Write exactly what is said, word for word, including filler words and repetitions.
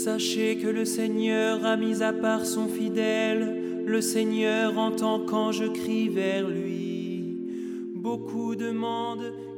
Sachez que le Seigneur a mis à part son fidèle, le Seigneur entend quand je crie vers lui. Beaucoup demandent